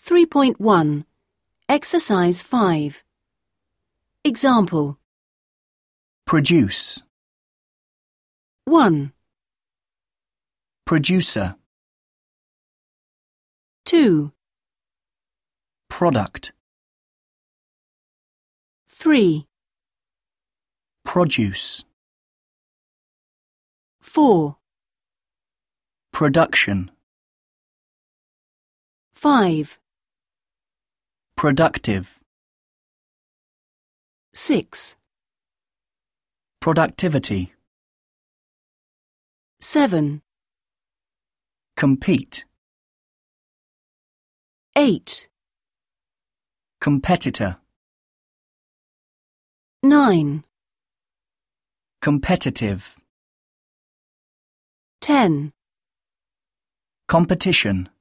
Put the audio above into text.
3.1 Exercise 5 Example Produce. 1, Producer. 2, Product. 3, Produce. 4, Production. 5, Productive. 6, Productivity. 7, Compete. 8, Competitor. 9, Competitive. 10. Competition.